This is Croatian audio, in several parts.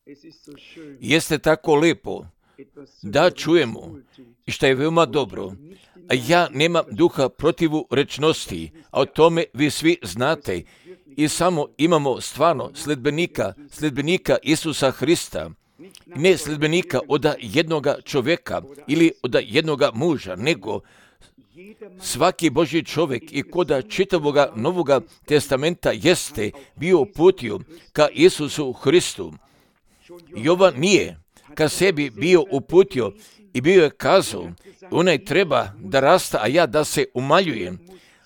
Jeste tako lepo da čujemo i što je veoma dobro. A ja nemam duha protivu rečnosti, a o tome vi svi znate. I samo imamo stvarno sledbenika Isusa Hrista. Ne sledbenika od jednoga čovjeka ili od jednoga muža, nego svaki Božji čovjek i kod čitavoga Novoga testamenta jeste bio uputio ka Isusu Hristu. Jovan nije ka sebi bio uputio i bio je kazao, onaj treba da rasta, a ja da se umaljujem.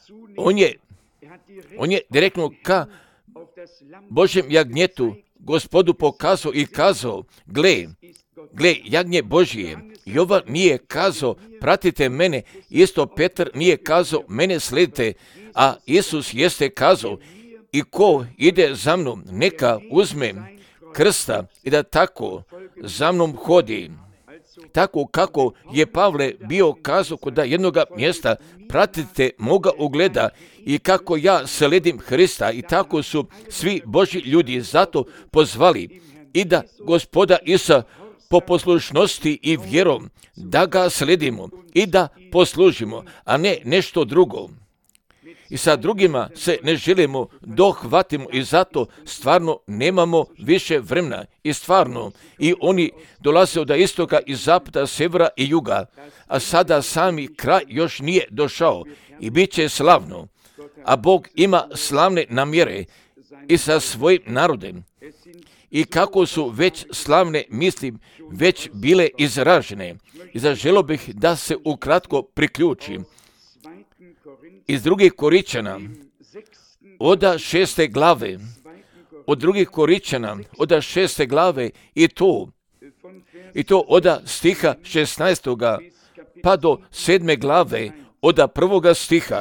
On je direktno ka Božjem jagnjetu Gospodu pokazao i kazao, gle, jagnje Božije. Jovan nije kazao, pratite mene, isto Petar nije kazao, mene sledite, a Isus jeste kazao, i ko ide za mnom, neka uzme krsta i da tako za mnom hodi. Tako kako je Pavle bio kazao kod jednoga mjesta, pratite moga ugleda i kako ja sledim Hrista, i tako su svi Božji ljudi zato pozvali i da Gospoda Isa po poslušnosti i vjerom da ga sledimo i da poslužimo, a ne nešto drugo. I sa drugima se ne želimo dohvatimo i zato stvarno nemamo više vremena i stvarno i oni dolaze od istoka i zapada, sjevera i juga, a sada sami kraj još nije došao i bit će slavno, a Bog ima slavne namjere i sa svojim narodem. I kako su već slavne misli već bile izražene. I zaželio bih da se ukratko priključim. Iz 2. Koričana, od 6. glave, od 2. Koričana, od 6. glave i to od stiha 16. pa do 7. glave, od 1. stiha.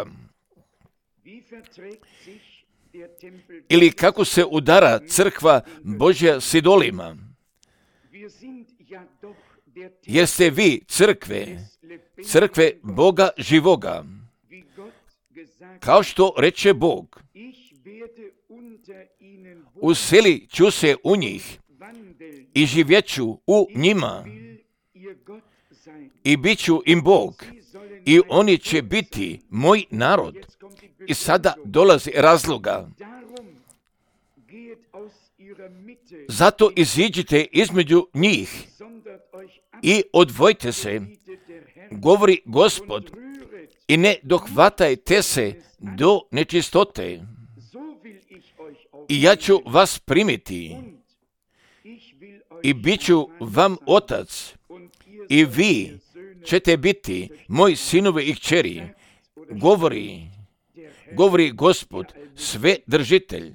Ili kako se udara crkva Božja s idolima. Jer ste vi crkve Boga živoga. Kao što reče Bog, uselit ću se u njih i živjet ću u njima i bit ću im Bog i oni će biti moj narod. I sada dolazi razloga. Zato iziđite između njih i odvojite se, govori Gospod, i ne dohvatajte se do nečistote. I ja ću vas primiti i bit ću vam otac i vi ćete biti moji sinovi i kćeri, govori Gospod, sve držitelj.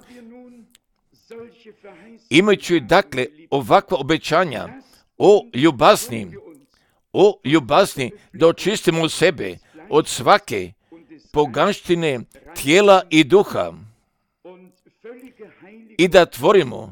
Imajući dakle ovakva obećanja o ljubazni da očistimo sebe od svake poganštine tijela i duha i da tvorimo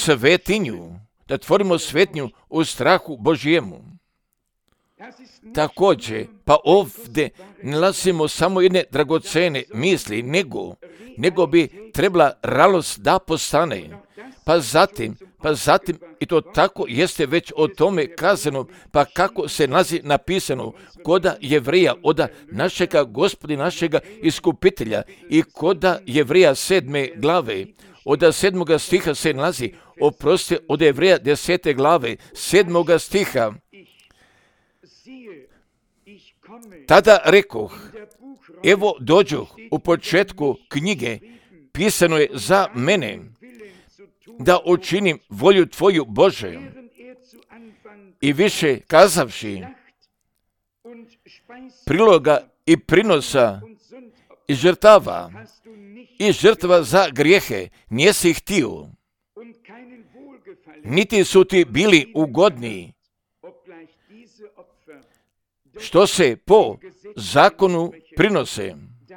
svetinju u strahu Božjemu. Također, pa ovdje ne nalazimo samo jedne dragocene misli, nego bi trebala radost da postane. Pa zatim, i to tako jeste već o tome kazano, pa kako se nalazi napisano koda Jevreja od našega Gospodina, našega iskupitelja i koda Jevreja 7. glave, od 7. stiha se nalazi, od Jevreja 10. glave, 7. stiha. Tada rekoh, evo dođoh, u početku knjige pisano je za mene, da učinim volju Tvoju, Bože. I više kazavši, priloga i prinosa i žrtava za grijehe nisi htio, niti su ti bili ugodni, što se po zakonu prinose.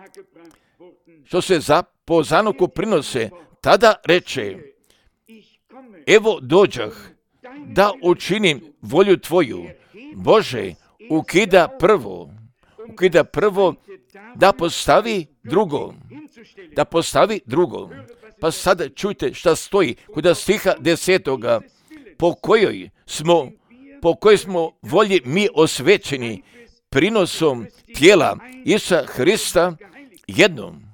Po zakonu prinose, tada reče, evo dođah da učinim volju Tvoju. Bože, ukida prvo, da postavi drugo. Pa sada čujte šta stoji kod stiha 10. Po kojoj smo volji mi osvećeni prinosom tijela Isusa Hrista jednom.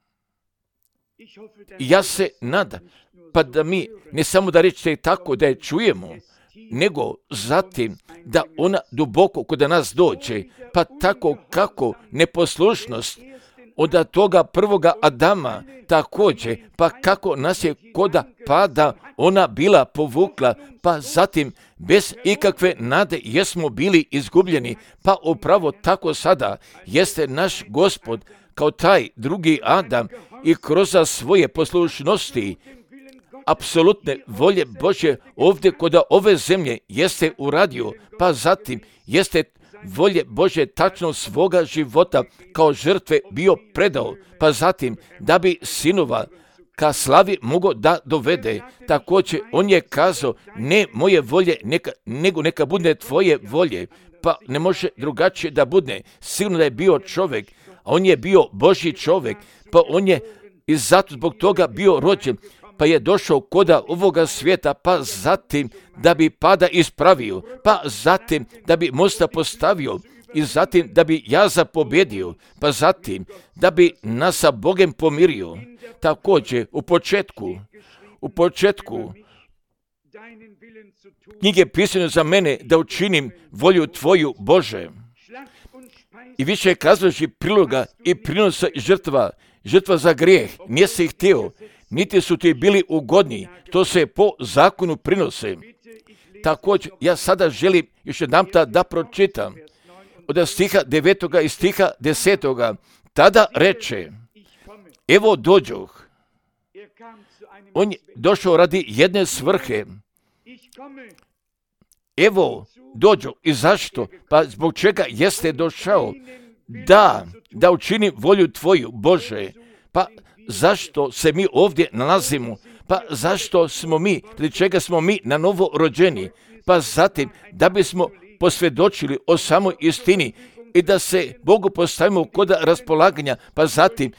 Ja se nadam, pa da mi ne samo da rečete tako da je čujemo, nego zatim da ona duboko kod nas dođe, pa tako kako neposlušnost od toga prvoga Adama također, pa kako nas je koda pada ona bila povukla, pa zatim bez ikakve nade jesmo bili izgubljeni, pa upravo tako sada jeste naš Gospod kao taj drugi Adam i kroz svoje poslušnosti apsolutne volje Božje ovdje kod ove zemlje jeste uradio, pa zatim jeste volje Božje tačno svoga života kao žrtve bio predao, pa zatim da bi sinova ka slavi mogao da dovede. Također on je kazao, ne moje volje, nego neka bude tvoje volje, pa ne može drugačije da bude. Sigurno da je bio čovjek, a on je bio Božji čovjek, pa on je i zato zbog toga bio rođen, pa je došao koda ovoga svijeta, pa zatim da bi pada ispravio, pa zatim da bi mosta postavio i zatim da bi jaza pobjedio, pa zatim da bi nas sa Bogem pomirio. Također u početku knjige pisane za mene da učinim volju tvoju, Bože. I više kazujući priloga i prinosa i žrtva za grijeh, nije se ih htio, niti su ti bili ugodni, to se po zakonu prinose. Također, ja sada želim još jedan da pročitam od stiha 9. i stiha 10. Tada reče, evo dođoh. On je došao radi jedne svrhe. Evo dođoh. I zašto? Pa zbog čega jeste došao? Da učinim volju tvoju, Bože. Pa zašto se mi ovdje nalazimo? Pa zašto smo mi, ili čega smo mi na novo rođeni? Pa zatim, da bismo posvjedočili o samoj istini i da se Bogu postavimo kod raspolaganja, pa zatim,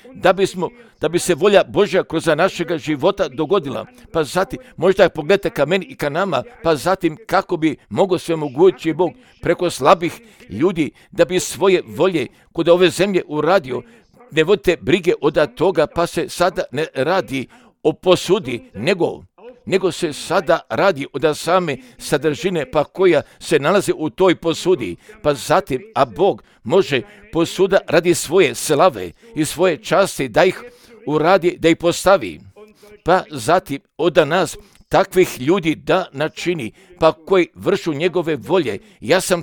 da bi se volja Božja kroz našega života dogodila. Pa zatim, možda pogledajte ka meni i ka nama, pa zatim kako bi mogao svemogući Bog preko slabih ljudi, da bi svoje volje kod ove zemlje uradio. Ne vodite brige od toga, pa se sada ne radi o posudi, nego se sada radi od same sadržine, pa koja se nalazi u toj posudi. Pa zatim, a Bog može posuda radi svoje slave i svoje časti da ih uradi, da ih postavi. Pa zatim od nas takvih ljudi da načini, pa koji vršu njegove volje. Ja sam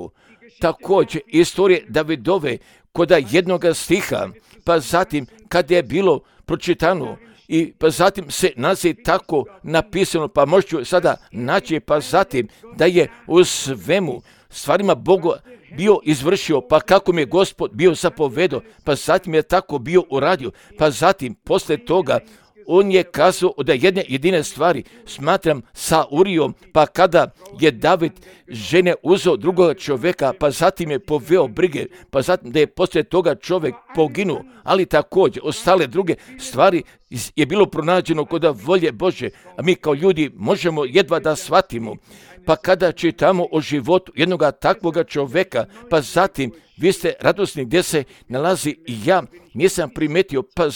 također istorije Davidove koda jednoga stiha, pa zatim kada je bilo pročitano, i pa zatim se nazi tako napisano, pa možete sada naći, pa zatim da je u svemu stvarima Boga bio izvršio, pa kako mi je Gospod bio zapovedao, pa zatim je tako bio uradio, pa zatim posle toga on je kazao da jedine stvari smatram sa Urijom, pa kada je David žene uzeo drugoga čovjeka, pa zatim je poveo brige, pa zatim da je poslije toga čovjek poginuo, ali također ostale druge stvari je bilo pronađeno kod volje Bože, a mi kao ljudi možemo jedva da shvatimo. Pa kada čitamo o životu jednoga takvoga čovjeka, pa zatim vi ste radosni gdje se nalazi i ja nisam primetio, pa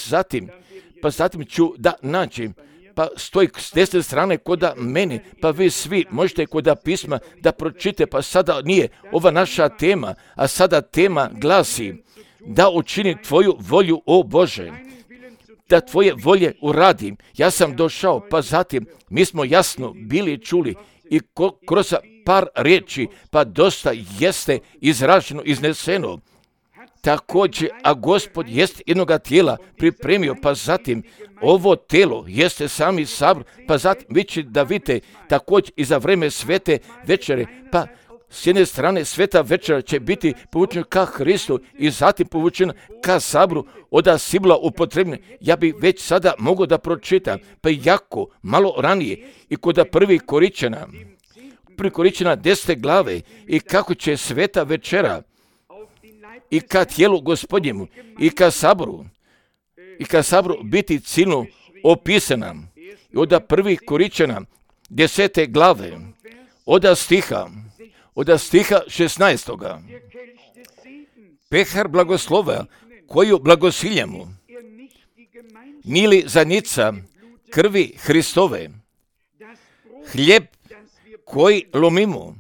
zatim ću da nađem, pa stoji s desne strane koda mene, pa vi svi možete koda pisma da pročite, pa sada nije ova naša tema, a sada tema glasi da učini tvoju volju, o Bože, da tvoje volje uradim. Ja sam došao, pa zatim mi smo jasno bili čuli i kroz par riječi, pa dosta jeste izraženo, izneseno. Također, a Gospod jest jednoga tijela pripremio, pa zatim ovo tijelo jeste sami sabor, pa zatim vi ćete da vidite također i za vreme svete večere, pa s jedne strane sveta večera će biti povučena ka Hristu i zatim povučena ka saboru od Sibula upotrebne. Ja bih već sada mogao da pročitam, pa jako malo ranije i kod prvi Koričana 10. glave i kako će sveta večera i ka tijelu Gospodnjemu i ka saboru biti ciljno opisana od 1. Koričana 10. glave, od stiha 16. Pehar blagoslova, koju blagosiljamo, nije li zanica krvi Hristove, hljeb koji lomimo,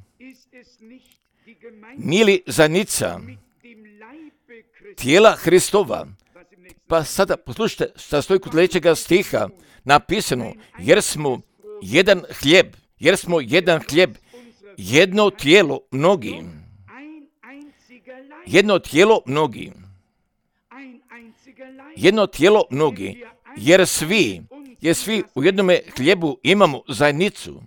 nije li zanica tijela Hristova? Pa sada poslušajte šta stoji kod sljedećega stiha napisano, jer smo jedan hljeb, jedno tijelo mnogi. Jedno tijelo mnogi, jer svi u jednome hljebu imamo zajednicu.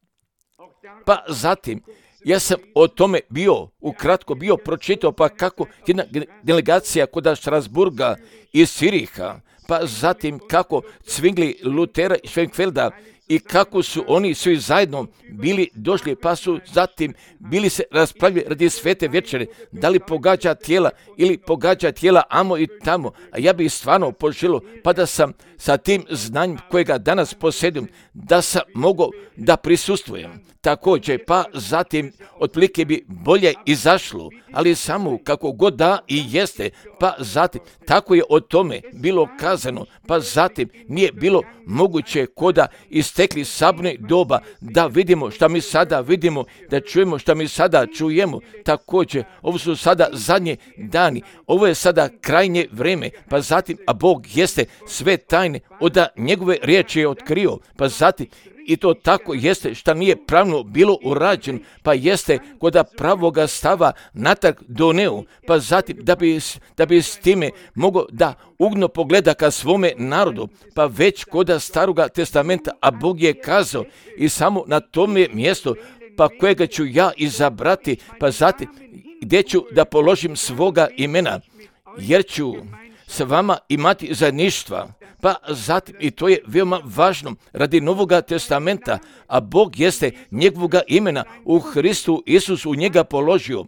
Pa zatim, ja sam o tome ukratko pročitao, pa kako jedna delegacija kod Strasburga iz Siriha, pa zatim kako Zwingli, Lutera i Schwenkfelda, i kako su oni svi zajedno bili došli, pa su zatim bili se raspravljali radi svete večere, da li pogađa tijela ili pogađa tijela amo i tamo. A ja bih stvarno poželio, pa da sam sa tim znanjem kojega danas posjedujem, da sam mogao da prisustvujem. Također, pa zatim otprilike bi bolje izašlo, ali samo kako god da i jeste, pa zatim tako je o tome bilo kazano, pa zatim nije bilo moguće koda istekli sabne doba da vidimo šta mi sada vidimo, da čujemo šta mi sada čujemo. Također, ovo su sada zadnje dani, ovo je sada krajnje vrijeme, pa zatim, a Bog jeste sve tajne od njegove riječi je otkrio, pa zatim i to tako jeste šta nije pravno bilo urađeno, pa jeste kod pravoga stava natrag doneo, pa zatim da bi s time mogao da ugno pogleda ka svome narodu, pa već kod Staroga testamenta, a Bog je kazao i samo na tome mjestu, pa kojega ću ja izabrati, pa zatim gdje ću da položim svoga imena, jer ću s vama imati zajedništva. Pa zatim, i to je veoma važno radi Novoga testamenta, a Bog jeste njegovoga imena u Hristu Isusu u njega položio.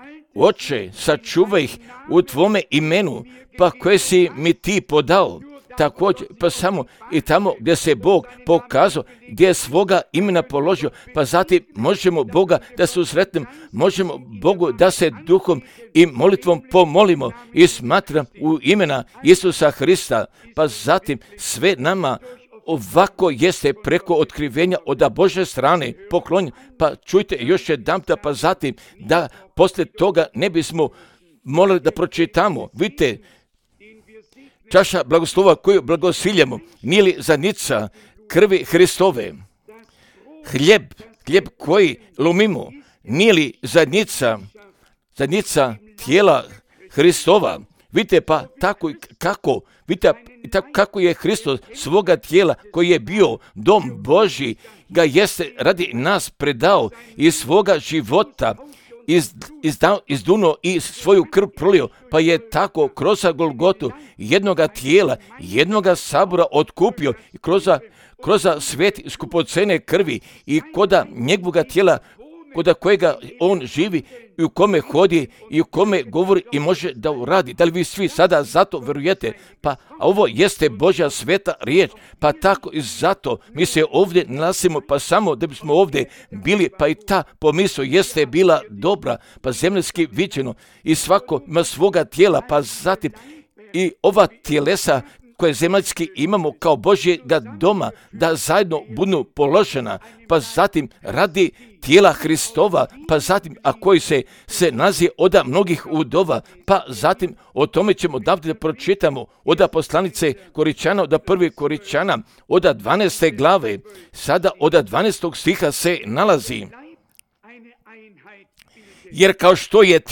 Oče, sačuvaj ih u tvome imenu, pa koje si mi ti podao. Također, pa samo i tamo gdje se Bog pokazao, gdje je svoga imena položio, pa zatim možemo Boga da se usretnemo, možemo Bogu da se duhom i molitvom pomolimo i smatram u imena Isusa Hrista, pa zatim sve nama ovako jeste preko otkrivenja od Božje strane poklonjen. Pa čujte još jedanputa, pa zatim da poslije toga ne bismo morali da pročitamo. Vidite, čaša blagoslova koju blagosiljamo, nije li zanica krvi Hristove? Hljeb koji lomimo, nije li zajednica tijela Hristova? Vidite, pa tako kako je Hristos svoga tijela koji je bio dom Božji, ga jeste radi nas predao i svoga života izduno i svoju krv prolio, pa je tako kroz Golgotu jednoga tijela, jednoga sabora otkupio i kroz svet skupocene krvi i koda njegovoga tijela, koda kojega on živi i u kome hodi i u kome govori i može da uradi. Da li vi svi sada zato verujete? Pa ovo jeste Božja sveta riječ, pa tako i zato mi se ovdje nalazimo, pa samo da bismo ovdje bili, pa i ta pomisao jeste bila dobra, pa zemljski viđeno i svako ima svoga tijela, pa zatim i ova tjelesa koje zemaljski imamo kao Božjega doma, da zajedno budu položena, pa zatim radi tijela Hristova, pa zatim, a koji se nalazi od mnogih udova, pa zatim o tome ćemo da pročitamo od poslanice Koričana, od 1. Koričana, od 12. glave, sada od 12. stiha se nalazi. Jer kao što je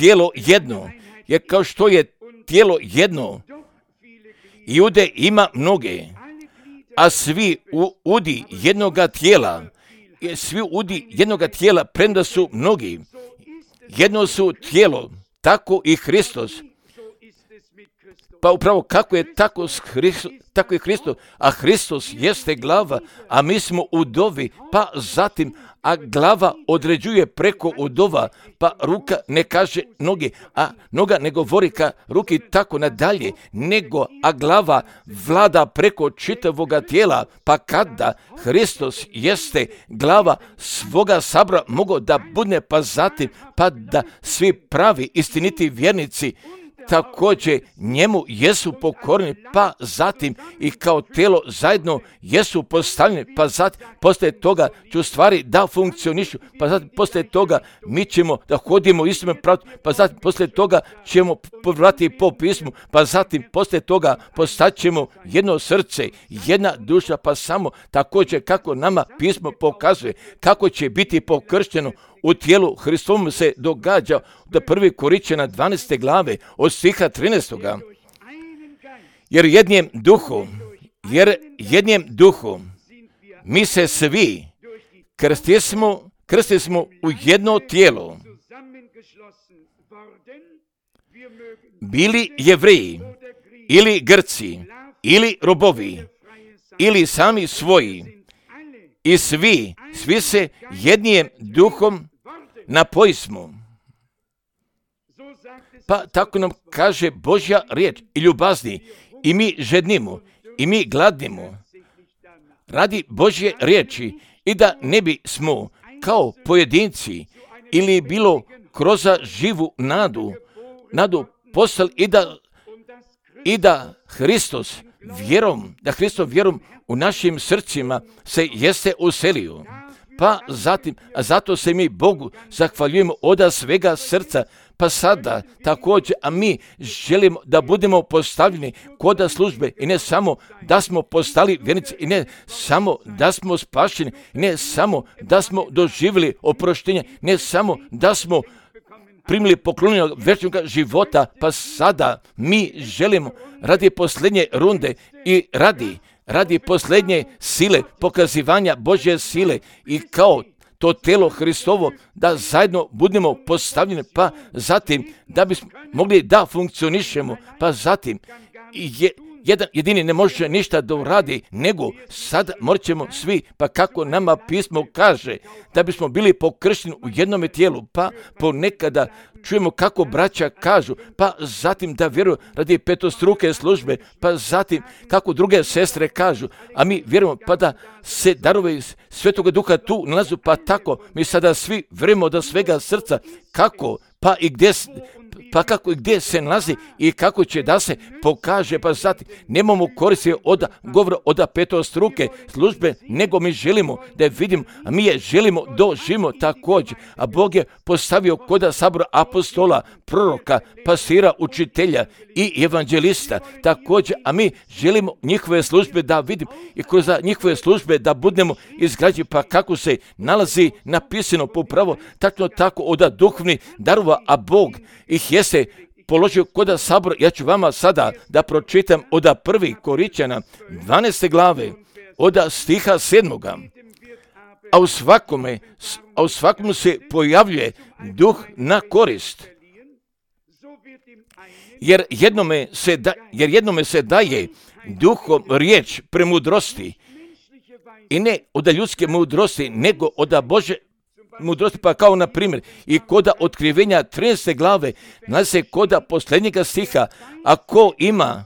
tijelo jedno, Jude ima mnoge, a svi udi jednoga tijela, premda su mnogi, jedno su tijelo, tako i Hristos. Pa upravo kako je tako je Hristos, a Hristos jeste glava, a mi smo udovi, pa zatim, a glava određuje preko udova, pa ruka ne kaže noge, a noga ne govori ka ruki tako nadalje, a glava vlada preko čitavoga tijela, pa kada Hristos jeste glava svoga sabora mogo da budne, pa zatim, pa da svi pravi istiniti vjernici također njemu jesu pokorni, pa zatim i kao tijelo zajedno jesu postavljeni, pa zatim poslije toga će u stvari da funkcionišu, pa zatim poslije toga mi ćemo da hodimo istome pravdu, pa zatim poslije toga ćemo povratiti po pismu, pa zatim poslije toga postaćemo jedno srce, jedna duša, pa samo također kako nama pismo pokazuje, kako će biti pokršteno u tijelu Hristovom se događa da 1. Korinćana 12. glave od stiha 13. Jer jednim duhu mi se svi krstimo u jedno tijelo. Bili Jevreji, ili Grci, ili robovi, ili sami svoji, i svi se jednim duhom napojismo. Pa tako nam kaže Božja riječ, i ljubazni, i mi žednimo, i mi gladnimo radi Božje riječi, i da ne bi smo kao pojedinci ili bilo kroz živu nadu postali i da Hristos vjerom u našim srcima se jeste uselio. Pa zatim, a zato se mi Bogu zahvaljujemo od svega srca, pa sada također, a mi želimo da budemo postavljeni kod službe, i ne samo da smo postali vjernici, i ne samo da smo spašeni, i ne samo da smo doživjeli oproštenje, ne samo da smo primili poklonjenja vječnog života, pa sada mi želimo radi posljednje runde i radi posljednje sile, pokazivanja Božje sile i kao to telo Hristovo, da zajedno budemo postavljeni, pa zatim da bismo mogli da funkcionišemo, pa zatim jedan jedini ne može ništa da uradi, nego sad morat svi, pa kako nama pismo kaže, da bismo bili pokršteni u jednome tijelu, pa ponekada čujemo kako braća kažu, pa zatim da vjeruju radi petostruke službe, pa zatim kako druge sestre kažu, a mi vjerujemo pa da se darove Svetoga Duha tu nalazu, pa tako mi sada svi vjerujemo od svega srca, kako, pa i gdje se nalazi i kako će da se pokaže, pa zatim nemamo koristi od govora od petostruke službe, nego mi želimo da je vidimo, a mi je želimo doživimo također, a Bog je postavio kod sabora apostola, proroka, pastira, učitelja i evanđelista također, a mi želimo njihove službe da vidimo i kroz njihove službe da budemo izgrađeni, pa kako se nalazi napisano popravo, tako od duhovnih darova, a Bog ih jeste položio kod sabora. Ja ću vama sada da pročitam od 1. Korinćana 12. glave od stiha 7. A u svakome se pojavljuje duh na korist. Jer jednome se daje duhom riječ premudrosti, i ne od ljudske mudrosti, nego od Bože mudrosti, pa kao na primjer i kod otkrivenja 13. glave nalazi se kod posljednjega stiha, a ko ima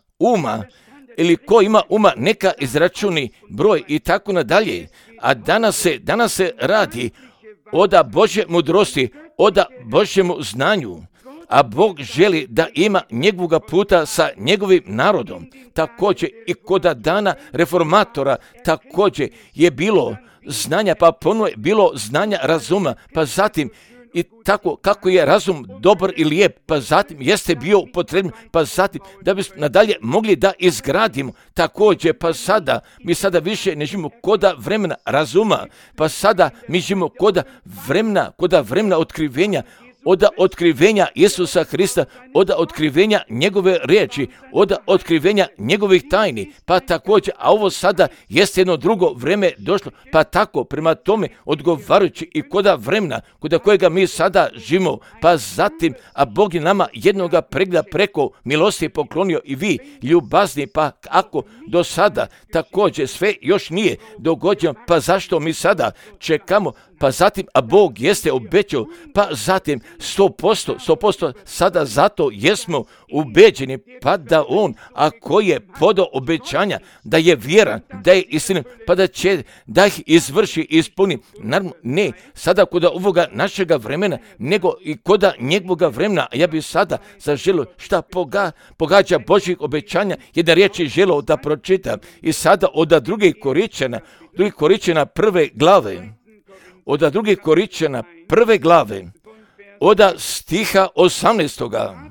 uma neka izračuni broj i tako nadalje. A danas se radi od Božje mudrosti, od Božjemu znanju, a Bog želi da ima njegovoga puta sa njegovim narodom. Također i kod dana reformatora također je bilo znanja, pa ponovno je bilo znanja razuma, pa zatim i tako kako je razum dobar i lijep, pa zatim jeste bio potreban, pa zatim da bismo nadalje mogli da izgradimo također, pa mi sada više ne živimo kod vremena razuma, pa sada mi živimo kod vremena otkrivenja od otkrivenja Isusa Hrista, od otkrivenja njegove riječi, od otkrivenja njegovih tajni, pa također, a ovo sada jeste jedno drugo vreme došlo, pa tako prema tome odgovarajući i koda vremena, koda kojega mi sada živimo, pa zatim, a Bog je nama jednoga pregleda preko milosti poklonio i vi, ljubazni, pa ako do sada također sve još nije dogođeno, pa zašto mi sada čekamo, pa zatim, a Bog jeste obećao, pa zatim 100% sada zato jesmo ubeđeni, pa da On, ako je podao obećanja, da je vjeran, da je istinen, pa da ih izvrši i ispuni. Naravno, ne sada kod ovoga našega vremena, nego i kod njegovoga vremena. Ja bi sada zaželio šta pogađa Božjih obećanja, jedna riječ je želio da pročitam. I sada od drugih Koričana prve glave, od drugih Koričana prve glave, od stiha 18.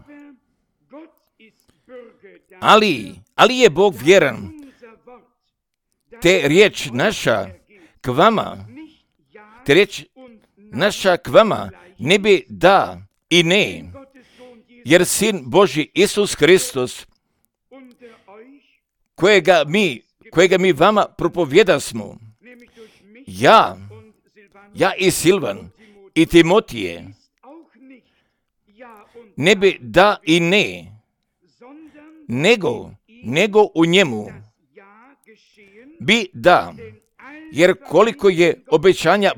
Ali je Bog vjeran, te riječ naša k vama ne bi da i ne, jer Sin Božji Isus Hristos, kojega mi vama propovijedasmo, ja i Silvan i Timotije, ne bi da i ne, nego u njemu bi da, jer koliko je obećanja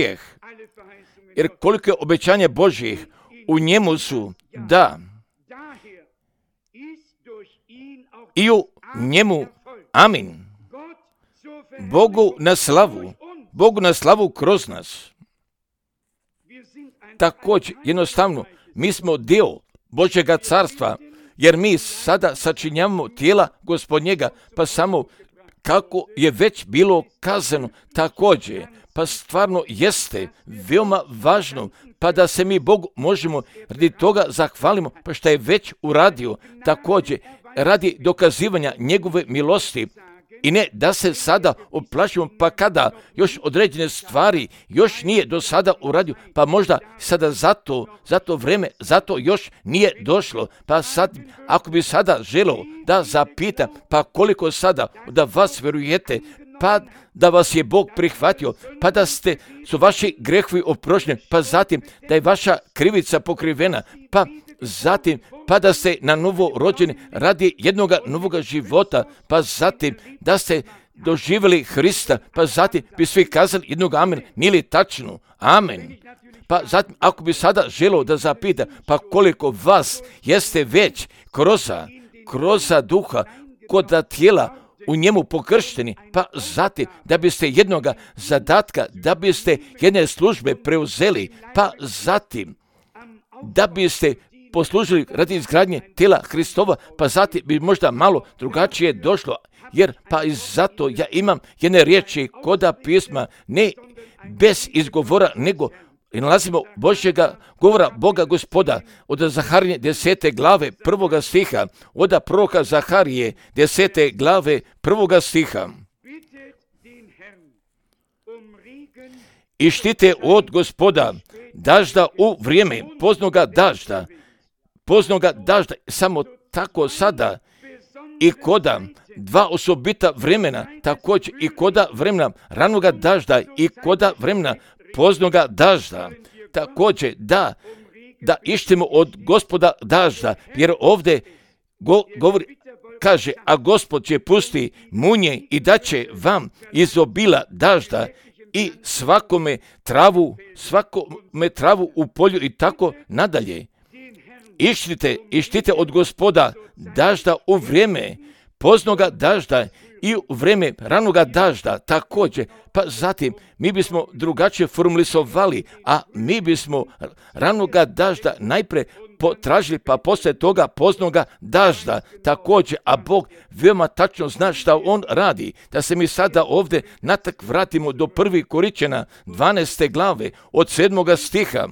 Božjih, u njemu su da, i u njemu amin. Bogu na slavu kroz nas. Također, jednostavno, mi smo dio Božjega carstva, jer mi sada sačinjavamo tijela Gospodnjega, pa samo kako je već bilo kazano također, pa stvarno jeste veoma važno, pa da se mi Bogu možemo radi toga zahvalimo, pa što je već uradio također radi dokazivanja njegove milosti. I ne da se sada oplašimo, pa kada još određene stvari još nije do sada uradio, pa možda sada zato vreme, zato još nije došlo. Pa sad, ako bi sada želio da zapita, pa koliko sada da vas vjerujete, pa da vas je Bog prihvatio, pa da su vaši grehovi oprošteni, pa zatim da je vaša krivica pokrivena, pa zatim pa da ste na novo rođeni radi jednoga novoga života, pa zatim da ste doživjeli Hrista, pa zatim bi svi kazali jednog amen. Nije li tačno? Amen. Pa zatim, ako bi sada želio da zapita, pa koliko vas jeste već kroz duha, kod tijela u njemu pokršteni, pa zatim da biste jednoga zadatka, da biste jedne službe preuzeli, pa zatim da biste poslužili radi izgradnje tijela Hristova, pa zatim bi možda malo drugačije došlo, jer pa i zato ja imam jedne riječi koda pisma, ne bez izgovora, nego nalazimo Božjega govora Boga Gospoda od Zaharije 10. glave 1. stiha, od proroka Zaharije 10. glave 1. stiha. I štite od Gospoda dažda u vrijeme poznoga dažda, samo tako sada i koda dva osobita vremena, također i koda vremena ranoga dažda i koda vremena poznoga dažda, također da ištemo od Gospoda dažda, jer ovdje govori, kaže, a Gospod će pusti munje i daće vam iz obila dažda i svakome travu u polju i tako nadalje. Ištite od Gospoda dažda u vrijeme poznoga dažda i u vrijeme ranoga dažda također. Pa zatim mi bismo drugačije formulisovali, a mi bismo ranoga dažda najprije potražili, pa poslije toga poznoga dažda također, a Bog veoma tačno zna šta On radi. Da se mi sada ovdje natak vratimo do 1. Koričana 12. glave od 7. stiha.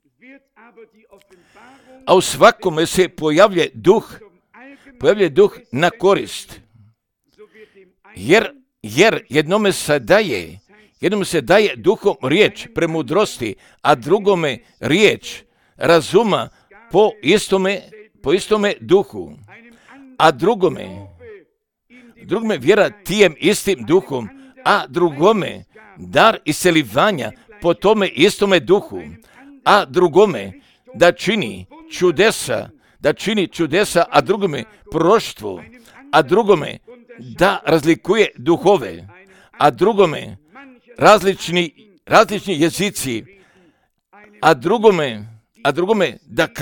A u svakome se pojavlja duh na korist. Jer jednome se daje duhom riječ premudrosti, a drugome riječ razuma po istome duhu, a drugome vjera tijem istim duhom, a drugome dar iscelivanja po tome istome duhu, a drugome da čini čudesa, a drugome proroštvo, a drugome da razlikuje duhove, a drugome različni jezici, a drugome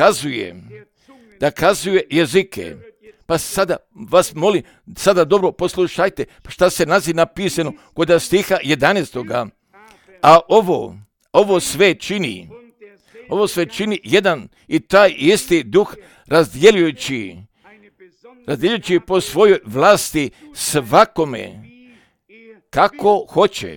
da kazuje jezike. Pa sada vas molim, sada dobro poslušajte šta se nazi napisano kod stiha 11. A ovo sve čini jedan i taj isti duh razdjeljujući po svojoj vlasti svakome kako hoće.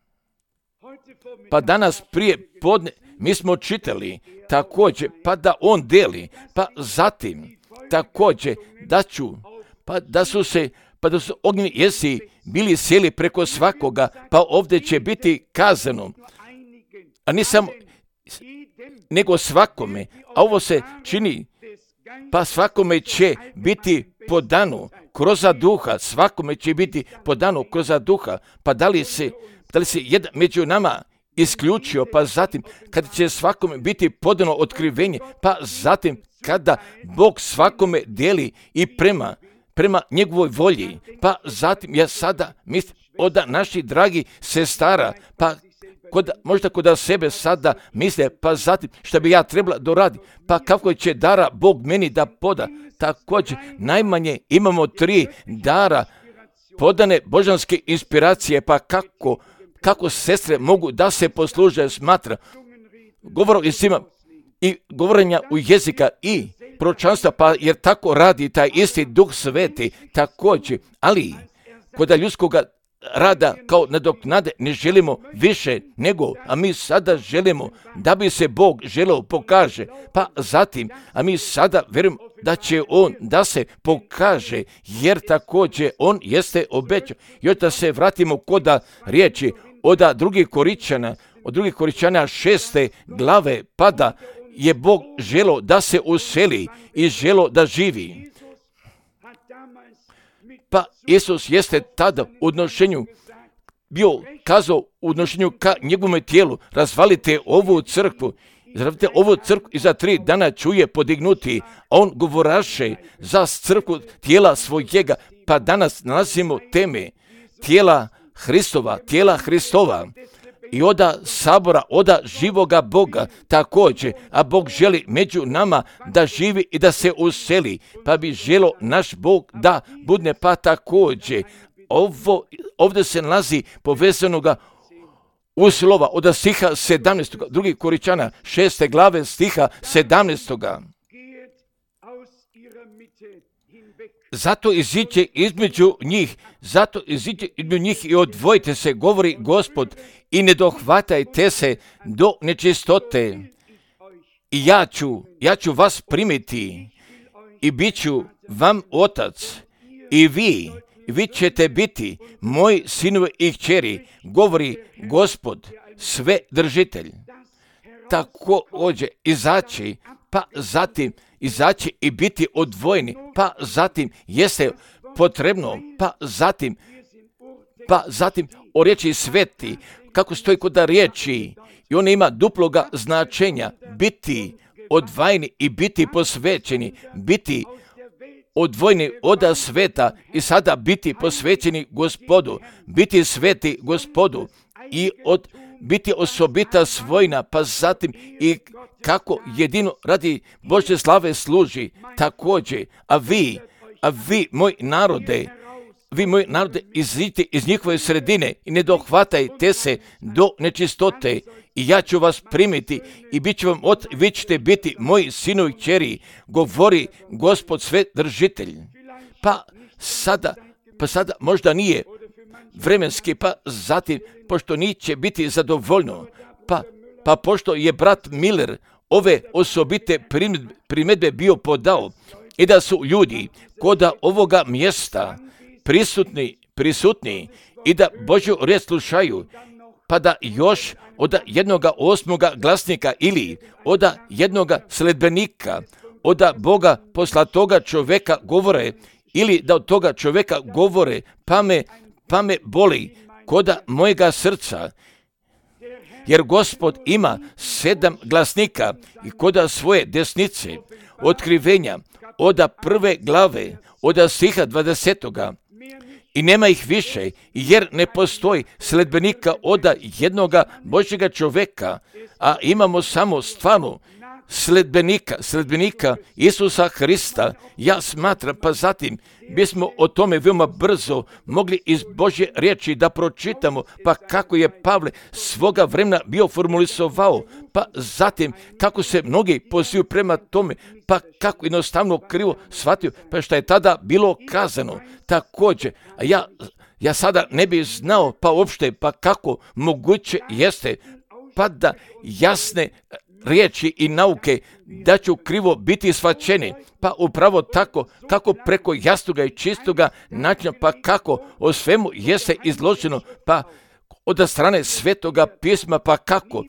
Pa danas prije podne mi smo čitali također, pa da on deli, pa zatim također da su ognjeni jesi bili sjeli preko svakoga, pa ovdje će biti kazano, a ne samo nego svakome, a ovo se čini, pa svakome će biti podano kroz duha, svakome će biti podano kroz duha, pa da li se jedan među nama isključio, pa zatim kada će svakome biti podano otkrivenje, pa zatim kada Bog svakome dijeli i prema njegovoj volji, pa zatim ja sada mislim od naših dragi sestara, pa možda kod sebe sada misle, pa zatim šta bi ja trebala doraditi, pa kako će dara Bog meni da poda. Također, najmanje imamo 3 dara podane božanske inspiracije, pa kako sestre mogu da se posluže smatra govorom i govorenja u jezika i proročanstva, pa jer tako radi taj isti Duh Sveti također, ali kod ljudskog rada kao nadoknade ne želimo više nego, a mi sada želimo da bi se Bog želeo pokaže, pa zatim, a mi sada vjerujemo da će on da se pokaže, jer također on jeste obećao. I da se vratimo kod riječi od drugih Koričana 6. glave, pa da je Bog želeo da se useli i želeo da živi. Pa Isus jeste tada u odnošenju bio kazao u odnošenju ka njegovom tijelu, razvalite ovu crkvu i za 3 dana ću je podignuti, a on govoraše za crkvu tijela svojega, pa danas nalazimo teme tijela Hristova i oda sabora, oda živoga Boga također, a Bog želi među nama da živi i da se useli, pa bi želo naš Bog da budne, pa također. Ovdje se nalazi povezanoga uslova od stiha 17. 2. Koričana 6. glave stiha 17. Zato iziđe između njih i odvojite se, govori Gospod, i ne dohvatajte se do nečistote. I ja ću vas primiti i bit ću vam otac i vi ćete biti moji sinovi i kćeri, govori Gospod, sve držitelj. Također izaći, pa zatim izaći i biti odvojeni, pa zatim jeste potrebno, pa zatim o riječi sveti, kako stoji kod riječi, i ona ima duploga značenja, biti odvojeni i biti posvećeni, biti odvojeni od sveta i sada biti posvećeni Gospodu, biti sveti Gospodu i biti osobita svojina, pa zatim i kako jedino radi Božje slave služi također, a vi moji narode, iziđite iz njihove sredine i ne dohvatajte se do nečistote i ja ću vas primiti i bit ću vam vi ćete biti moji sinovi i kćeri, govori Gospod sve držitelj. Pa sada možda nije vremenski, pa zatim, pošto neće biti zadovoljno, pa pošto je brat Miller ove osobite primjedbe bio podao i da su ljudi kod ovoga mjesta prisutni i da Božju riječ slušaju pa da još od jednoga 8. glasnika ili od jednoga sledbenika, od Boga poslatoga čovjeka govore, ili da od toga čovjeka govore, pa me boli koda mojega srca, jer Gospod ima 7 glasnika i koda svoje desnice, otkrivenja od 1. glave, od stiha 20. I nema ih više, jer ne postoji sledbenika od jednoga Božjega čovjeka, a imamo samo stvarno sledbenika Isusa Hrista. Ja smatram, pa zatim bismo o tome veoma brzo mogli iz Božje riječi da pročitamo, pa kako je Pavle svoga vremena bio formulisovao, pa zatim kako se mnogi pozivaju prema tome, pa kako jednostavno krivo shvatio, pa što je tada bilo kazano. Također, a ja sada ne bih znao, pa uopšte, pa kako moguće jeste, pa da jasne riječi i nauke da ću krivo biti shvaćeni, pa upravo tako kako preko jasnoga i čistoga načina, pa kako o svemu jeste izloženo, pa od strane Svetoga pisma, pa kako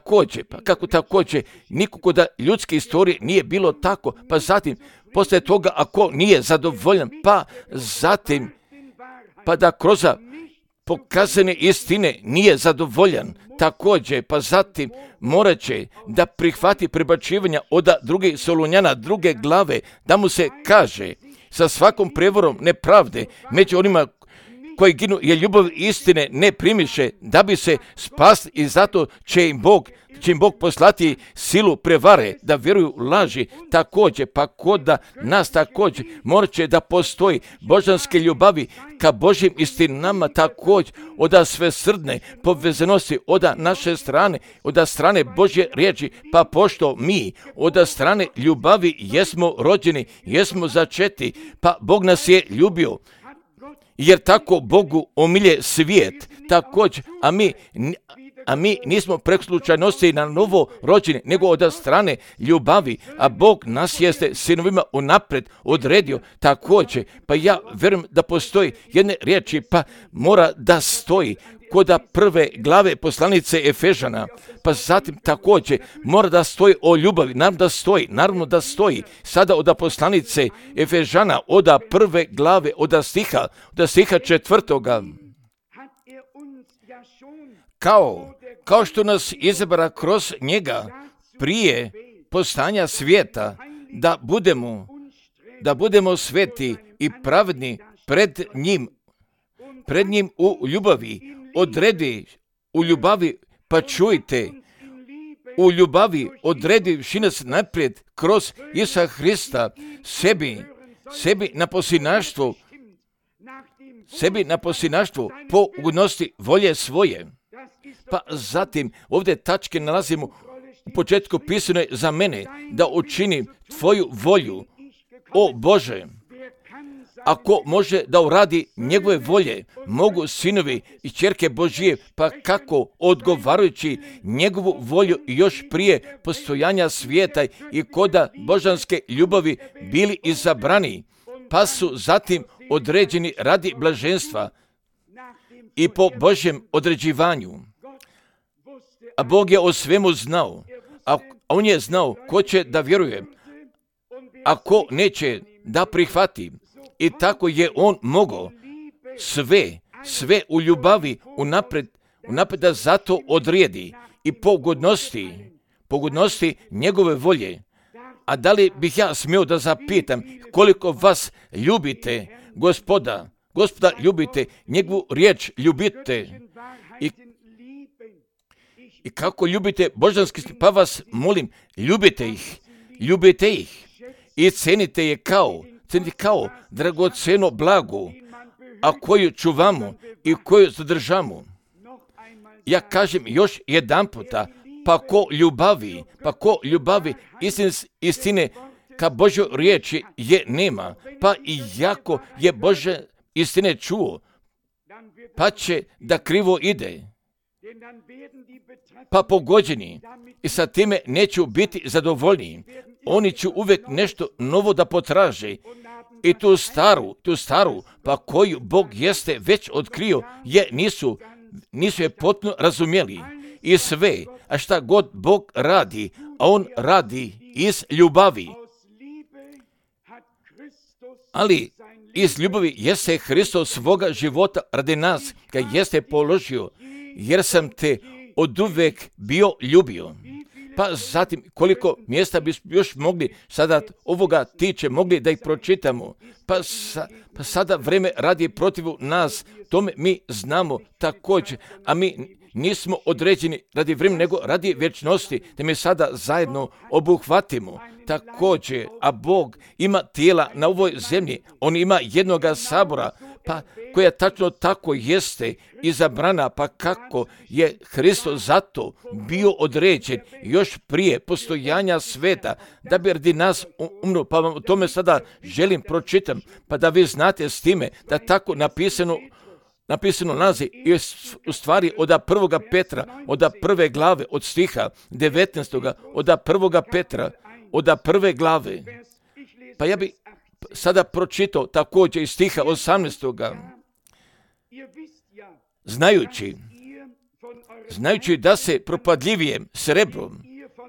također nikako da ljudske istorije nije bilo tako, pa zatim poslije toga ako nije zadovoljan, pa zatim pa da kroz pokazane istine nije zadovoljan, također, pa zatim morat će da prihvati prebačivanja od 2. Solunjana 2. glave, da mu se kaže sa svakom prevarom nepravde među onima koji ginu, jer ljubav istine ne primiše da bi se spasli, i zato će im Bog poslati silu prevare da vjeruju laži. Također, pa kod nas također morat će da postoji božanske ljubavi ka Božjim istinama, također od svesrdne povezanosti od naše strane, od strane Božje riječi, pa pošto mi od strane ljubavi jesmo rođeni, jesmo začeti, pa Bog nas je ljubio, jer tako Bogu omilje svijet, također, a mi nismo preko slučajnosti na novo rođeni, nego od strane ljubavi, a Bog nas jeste sinovima unaprijed odredio, također, pa ja vjerujem da postoji jedne riječi, pa mora da stoji kod 1. glave poslanice Efežana, pa zatim također mora da stoji o ljubavi, naravno da stoji sada od poslanice Efežana, od 1. glave, od stiha 4. Kao što nas izabra kroz njega prije postanja svijeta, da budemo sveti i pravedni pred njim u ljubavi, odredi u ljubavi, pa čujte, u ljubavi odredivši nas naprijed kroz Isusa Hrista sebi na posinaštvo po ugodnosti volje svoje. Pa zatim ovdje tačke nalazimo u početku pisane za mene, da učinim tvoju volju, o Bože. Ako može da uradi njegove volje, mogu sinovi i ćerke Božije, pa kako odgovarajući njegovu volju još prije postojanja svijeta i koda božanske ljubavi bili izabrani, pa su zatim određeni radi blaženstva i po Božjem određivanju. A Bog je o svemu znao, a on je znao ko će da vjeruje, a ko neće da prihvati. I tako je on mogao sve u ljubavi unaprijed da zato odredi i pogodnosti njegove volje. A da li bih ja smio da zapitam koliko vas ljubite Gospoda ljubite, njegovu riječ ljubite i kako ljubite božanski, pa vas molim, ljubite ih i cenite je kao dragoceno blago, a koju čuvamo i koju zadržamo. Ja kažem još jedan puta, pa ko ljubavi istine ka Božoj riječi je nema, pa i jako je Bože istine čuo, pa će da krivo ide, pa pogođeni i sa time neću biti zadovoljni. Oni će uvijek nešto novo da potraže i tu staru, pa koju Bog jeste već otkrio, je nisu nisu je potpuno razumjeli. I sve, a šta god Bog radi, a On radi iz ljubavi. Ali iz ljubavi jeste Hristos svoga života radi nas, ga jeste položio, jer sam te oduvek bio ljubio. Pa zatim, koliko mjesta bi još mogli sada ovoga tiče, mogli da ih pročitamo. Pa sada vreme radi protiv nas, tome mi znamo također, a mi nismo određeni radi vremena, nego radi vječnosti, da mi sada zajedno obuhvatimo. Također, a Bog ima tijela na ovoj zemlji, On ima jednoga sabora, pa koja tačno tako jeste izabrana, pa kako je Hristos zato bio određen još prije postojanja sveta, da bi radi nas umro, pa vam o tome sada želim pročitam, pa da vi znate s time da tako napisano nalazi i u stvari od prvoga Petra, od prve glave, od stiha 19. od prvoga Petra, od prve glave. Pa ja bi sada pročitao također iz stiha 18. Znajući da se propadljivijem srebrom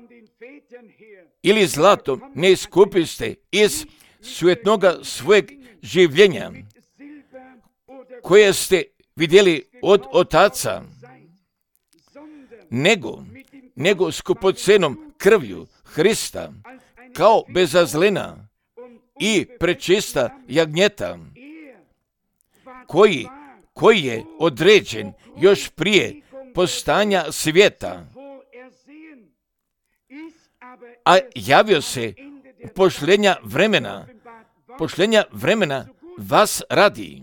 ili zlatom ne iskupiste iz sujetnoga svojeg življenja, koje ste vidjeli od otaca, nego skupocenom krvlju Hrista, kao bezazlena i prečista jagnjeta, koji je određen još prije postojanja svijeta, a javio se pošlenja vremena vas radi.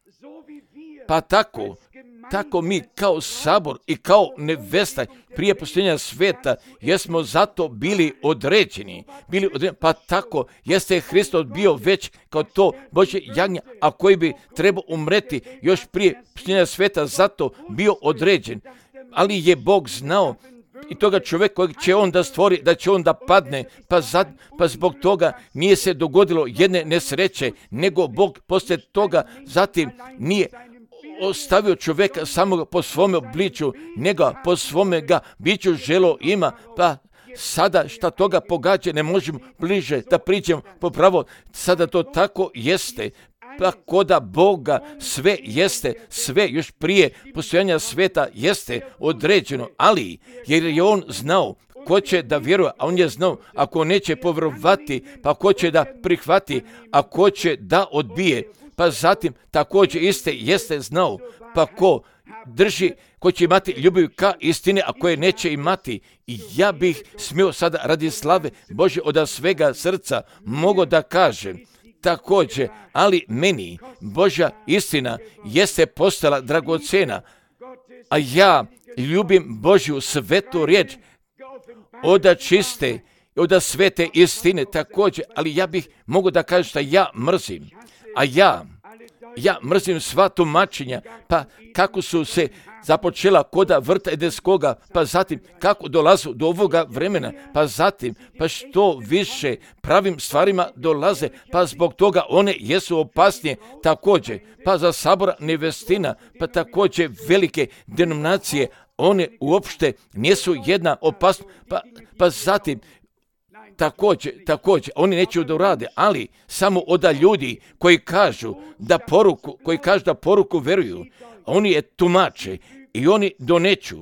Pa tako mi kao sabor i kao nevesta prije postojanja svijeta jesmo zato bili određeni. Pa tako jeste Hristos bio već kao to Božje jagnje, a koji bi trebao umreti još prije postojanja svijeta, zato bio određen. Ali je Bog znao i toga čovjeka kojeg će on da stvori, da će on da padne, pa zbog toga nije se dogodilo jedne nesreće, nego Bog poslije toga zatim nije ostavio čovjeka samo po svome obličju, nego po svome ga biću želo ima, pa sada šta toga pogađa, ne možemo bliže da priđemo popravo, sada to tako jeste. Pa koda Boga sve jeste, sve još prije postojanja sveta jeste određeno, ali jer je On znao ko će da vjeruje, a On je znao ako neće povjerovati, pa ko će da prihvati, a ko će da odbije. Pa zatim također jeste znao, pa ko drži, ko će imati ljubav ka istine, a koje neće imati. I ja bih smio sada radi slave Božje od svega srca mogo da kažem također, ali meni Božja istina jeste postala dragocena, a ja ljubim Božju svetu riječ od čiste, od svete istine također, ali ja bih mogo da kažem što ja mrzim. A ja mrzim sva tumačenja, pa kako su se započela koda vrta edenskoga, pa zatim kako dolazu do ovoga vremena, pa zatim pa što više pravim stvarima dolaze, pa zbog toga one jesu opasnije također, pa za sabora nevestina, pa također velike denominacije, one uopšte nisu jedna opasnost, pa zatim Također, oni neće da urade, ali samo od ljudi koji kažu da poruku veruju, oni je tumače i oni doneću,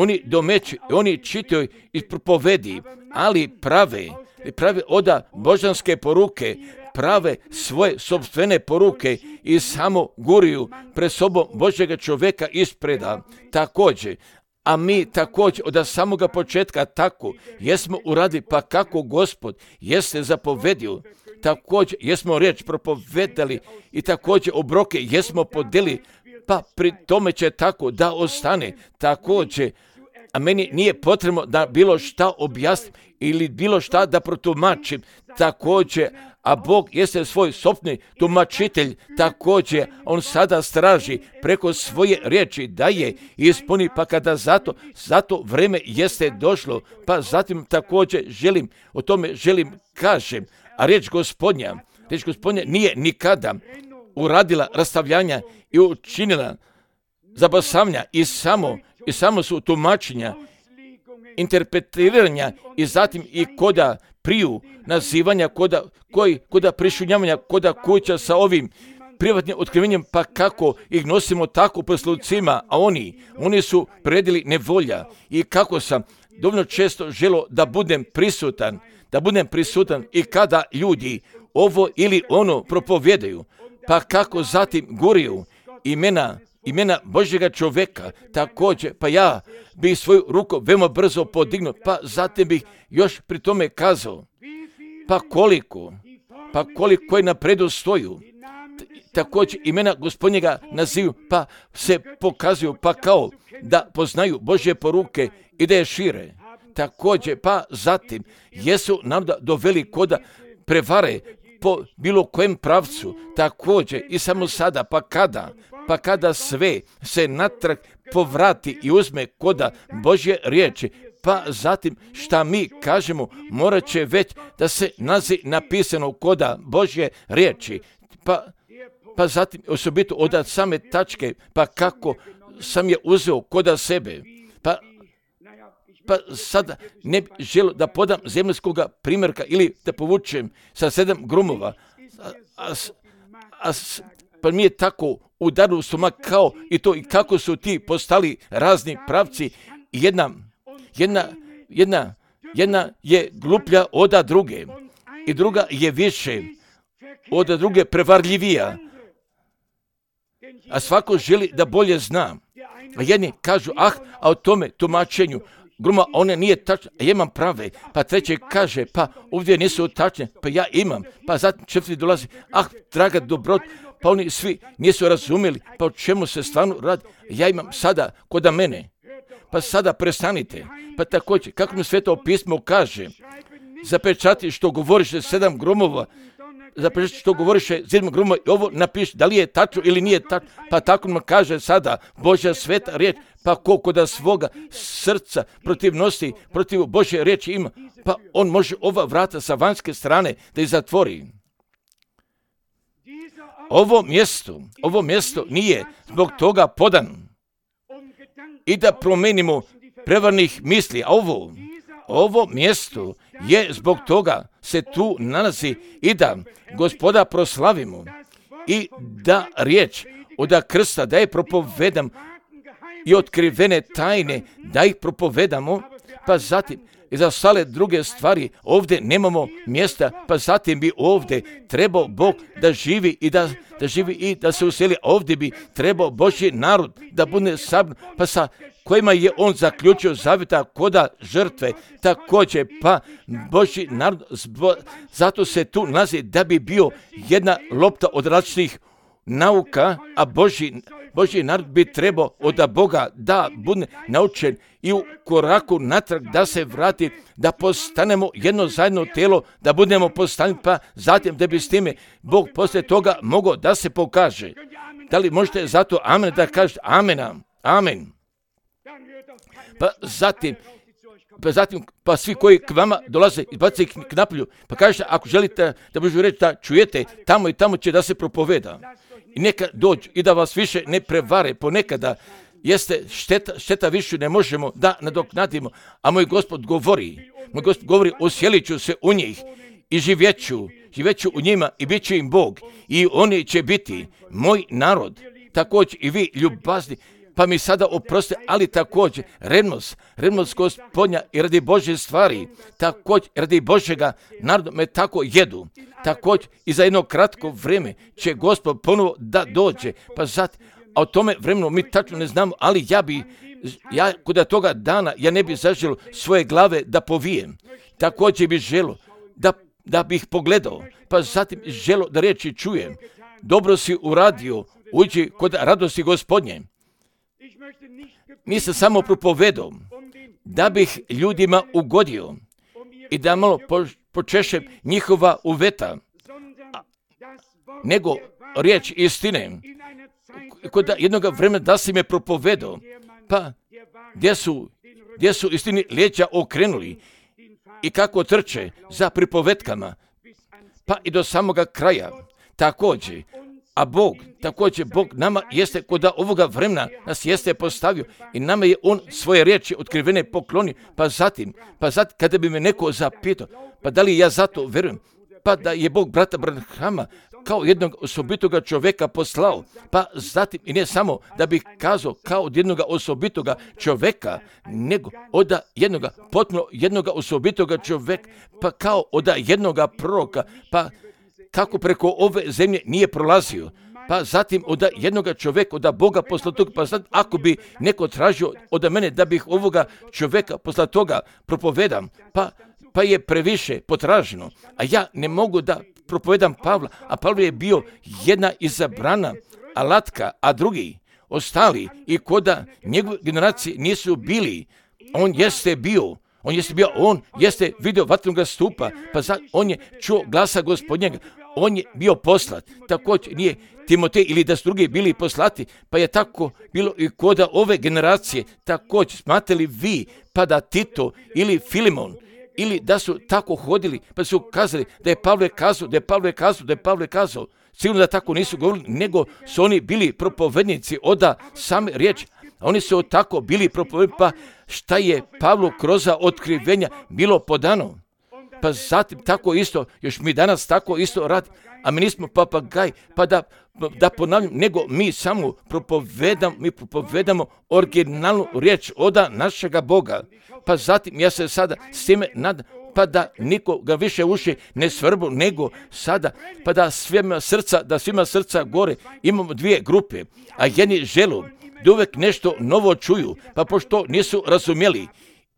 oni čitaju i propovedi, ali prave od božanske poruke, prave svoje sopstvene poruke i samo guruju pred sobom Božjega čovjeka ispreda. Također, a mi također od samoga početka tako jesmo uradili, pa kako Gospod jeste zapovedio, također jesmo riječ propovedali i također obroke jesmo podeli, pa pri tome će tako da ostane također. A meni nije potrebno da bilo šta objasnim ili bilo šta da protumačim također, a Bog jeste svoj sopni tumačitelj također, On sada straži preko svoje riječi da je ispuni, pa kada zato vreme jeste došlo, pa zatim također želim kažem, a riječ Gospodnja nije nikada uradila rastavljanja i učinila zabasavanja i samo su tumačenja, interpretiranja i zatim i koda priju nazivanja, koda prišunjavanja, koda kuća sa ovim privatnim otkrivenjem, pa kako ih nosimo tako po slucima, a oni su predili nevolja i kako sam dovoljno često želio da budem prisutan i kada ljudi ovo ili ono propovjedaju, pa kako zatim guriju imena Božjega čovjeka, također, pa ja bih svoju ruku veoma brzo podignuo, pa zatim bih još pri tome kazao, pa koliko je napredu stoju, također imena Gospodnjega nazivaju, pa se pokazuju, pa kao da poznaju Božje poruke i da je šire. Također, pa zatim, jesu naroda doveli koda prevare po bilo kojem pravcu, također i samo sada, pa kada sve se natrag povrati i uzme koda Božje riječi, pa zatim šta mi kažemo morat će već da se nazi napisano koda Božje riječi, pa zatim osobito od same tačke, pa kako sam je uzeo koda sebe, pa sada ne bih želio da podam zemaljskog primjerka ili da povučem sa 7 grumova, pa mi je tako udarilo stomak kao i to i kako su ti postali razni pravci. Jedna je gluplja od druge i druga je više od druge prevarljivija, a svako želi da bolje zna. A jedni kažu, a o tome tumačenju gruma, one nije tačne, a ja imam prave. Pa treće kaže, pa ovdje nisu tačne, pa ja imam. Pa zatim četvrti dolazi, draga dobrot, pa oni svi nisu razumjeli, pa o čemu se stvarno radi. Ja imam sada koda mene. Pa sada prestanite. Pa također, kako mi Sveto pismo kaže, zapečati što govoriš 7 grumova, zapečati što govoriš 7 grumova i ovo napiši, da li je tačno ili nije tačno. Pa tako nam kaže sada Božja sveta riječ, pa ko da svoga srca protivnosti, protiv Božje riječi ima, pa on može ova vrata sa vanjske strane da ih zatvori. Ovo mjesto nije zbog toga podan i da promenimo prevarnih misli, a ovo mjesto je zbog toga se tu nalazi i da Gospoda proslavimo i da riječ od krsta da je propovedam i otkrivene tajne da ih propovedamo, pa zatim i za ostale druge stvari ovdje nemamo mjesta, pa zatim bi ovdje trebao Bog da živi i da se useli. Ovdje bi trebao Božji narod da bude sabran, pa sa kojima je on zaključio zavjeta koda žrtve, također pa Božji narod, zato se tu nalazi da bi bio jedna lopta od različitih nauka, a Božji narod bi trebao od Boga da bude naučen i u koraku natrag da se vrati, da postanemo jedno zajedno tijelo, da budemo postaniti, pa zatim da bi s time Bog poslije toga mogao da se pokaže. Da li možete zato amen da kažete amena, amen. Pa svi koji k vama dolaze i bace ih k napolju, pa kažete ako želite da Božju reći da čujete, tamo i tamo će da se propoveda. I neka dođu i da vas više ne prevare, ponekada jeste šteta više ne možemo da nadoknadimo, a moj Gospod govori, osjelit ću se u njih i živjeću u njima i bit će im Bog i oni će biti moj narod, također i vi ljubazni. Pa mi sada oprostite, ali također revnost Gospodnja i radi Božje stvari, također radi Božjega naroda me tako jedu. Također i za jedno kratko vrijeme će Gospod ponovo da dođe, pa a o tome vremenu mi tačno ne znamo, ali ja kod toga dana ja ne bi zaželio svoje glave da povijem. Također bih želio da bih pogledao, pa zatim želio da riječi čujem. Dobro si uradio, uđi kod radosti Gospodnje. Nisam samo propovedao da bih ljudima ugodio i da malo počešem njihova uveta, nego riječ istine. Kod jednog vremena da si me propovedao, pa gdje su istini leđa okrenuli i kako trče za pripovetkama, pa i do samoga kraja. Također, A Bog, također Bog nama jeste kod ovoga vremena nas jeste postavio i nama je On svoje riječi otkrivene poklonio. Pa zatim, kada bi me neko zapitao, pa da li ja zato vjerujem, pa da je Bog brata Branhama kao jednog osobitoga čovjeka poslao, pa zatim i ne samo da bih kazao kao od jednoga osobitoga čovjeka, nego od jednoga, potpuno jednoga osobitoga čovjeka, pa kao od jednoga proroka, pa kako preko ove zemlje nije prolazio, pa zatim od jednoga čovjeka, od Boga poslatog, pa zatim ako bi neko tražio od mene da bih ovoga čovjeka poslatoga propovedam, pa je previše potraženo, a ja ne mogu da propovedam Pavla, a Pavlo je bio jedna izabrana alatka, a drugi ostali i koda njegove generacije nisu bili, on jeste vidio vatrenog stupa, pa on je čuo glasa Gospodnjega, on je bio poslat, također nije Timotej ili da su drugi bili poslati, pa je tako bilo i koda ove generacije, također smatrali li vi, pa da Tito ili Filimon, ili da su tako hodili, pa su kazali da je Pavle kazao, sigurno da tako nisu govorili, nego su oni bili propovednici od same riječi. Oni su tako bili propovednici, pa šta je Pavlu kroz otkrivenja bilo podano. Pa zatim tako isto, još mi danas tako isto radimo, a mi nismo papagaj, pa da ponavljam, nego mi samo propovedamo originalnu riječ od našega Boga. Pa zatim ja se sada s time nadam, pa da nikoga više uši ne svrbu, nego sada, pa da svima srca gore. Imamo dvije grupe, a jedni želu da uvijek nešto novo čuju, pa pošto nisu razumjeli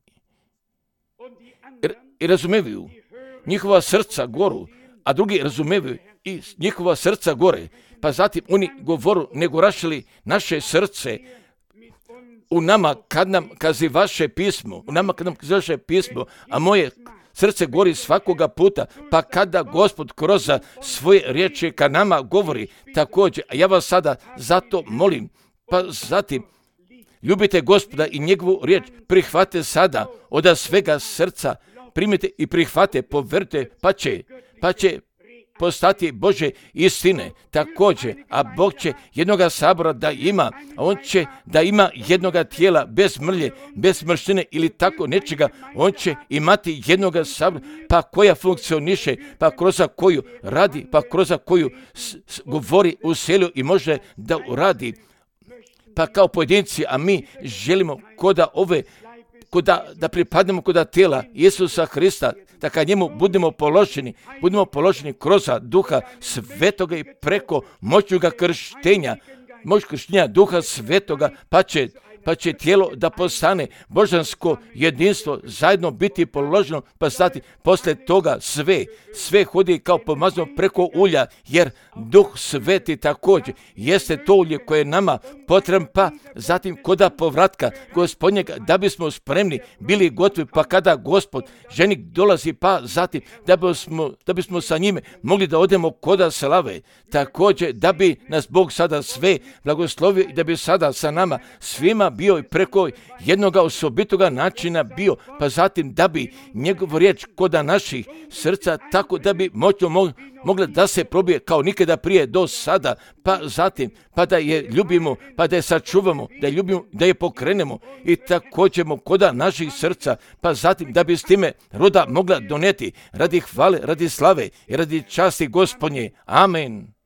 i razumevaju njihova srca goru, a drugi razumevaju i njihova srca gore, pa zatim oni govoru nego rašili naše srce u nama kad nam kazi vaše pismo, a moje srce gori svakoga puta, pa kada Gospod kroz svoje riječi ka nama govori također, a ja vas sada zato molim, pa zatim ljubite Gospoda i njegovu riječ, prihvate sada od svega srca, primite i prihvate, povjerite, pa će postati Bože istine također, a Bog će jednoga sabora da ima, a On će da ima jednoga tijela bez mrlje, bez mrštine ili tako nečega, On će imati jednoga sabora, pa koja funkcioniše, pa kroz koju radi, pa kroz koju govori u selju i može da uradi, pa kao pojedinci, a mi želimo da pripadnemo koda tijela Isusa Hrista, da kad njemu budemo položeni kroz Duha Svetoga i preko moćnoga krštenja Duha Svetoga, pa će tijelo da postane božansko jedinstvo, zajedno biti položeno, pa zatim poslije toga sve hodi kao pomazano preko ulja, jer Duh Sveti također jeste to ulje koje je nama potrebno, pa zatim koda povratka Gospodnjega, da bismo spremni bili gotovi, pa kada Gospod ženik dolazi, pa zatim da bismo sa njime mogli da odemo koda slave, također da bi nas Bog sada sve blagoslovio i da bi sada sa nama svima bio i preko jednoga osobitoga načina bio, pa zatim da bi njegov riječ koda naših srca tako da bi moćno mogla da se probije kao nikada prije do sada, pa zatim pa da je ljubimo, pa da je sačuvamo, da je ljubimo, da je pokrenemo i tako ćemo koda naših srca, pa zatim da bi s time roda mogla doneti radi hvale, radi slave i radi časti Gospodnje. Amen.